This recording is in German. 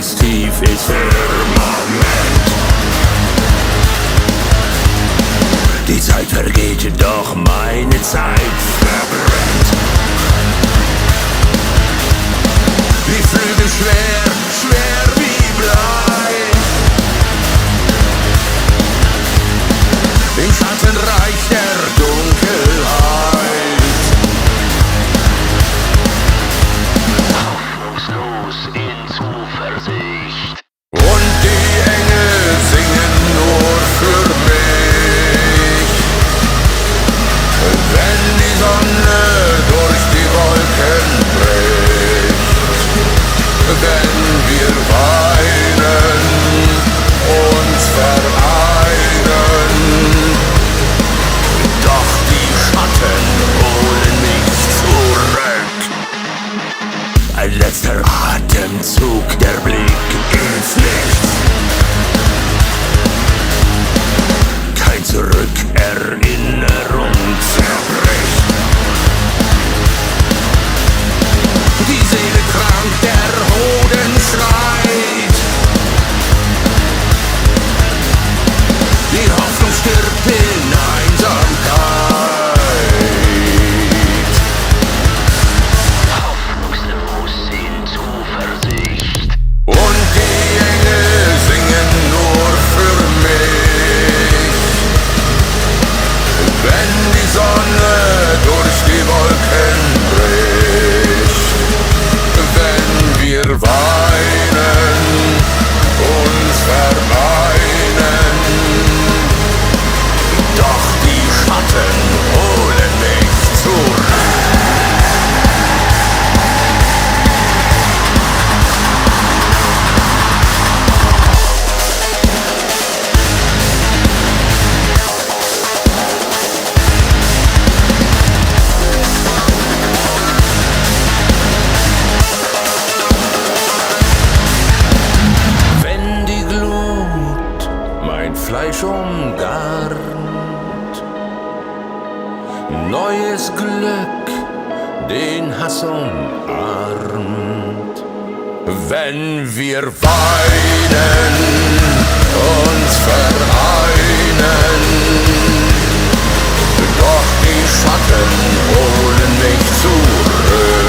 ganz tief ins Firmament. Die Zeit vergeht, doch meine Zeit verbrennt. Die Flügel schwer, schwer wie Blei. Im Schattenreich der Dunkelheit. Hoffnungslos in Zuversicht. Und die Engel singen nur für mich. Wenn die Sonne durch die Wolken bricht. Wenn wir weinen, uns vereinen. Doch die Schatten holen mich zurück. Ein letzter Atemzug, der Blick ins Licht. Kein Zurück, Erinnerung zerbricht. Die Seele krank, der Hoden schreit. Die Hoffnung stirbt in Einsamkeit. Hoffnungslos in Zuversicht. Und die Engel singen nur für mich. Wenn die Sonne durch die Wolken bricht. Wenn wir weinen, uns vereinen. Doch die Schatten holen mich zurück. Wenn die Glut mein Fleisch umgarnt, neues Glück den Hass umarmt. Wenn wir weinen, uns vereinen, doch die Schatten holen mich zurück.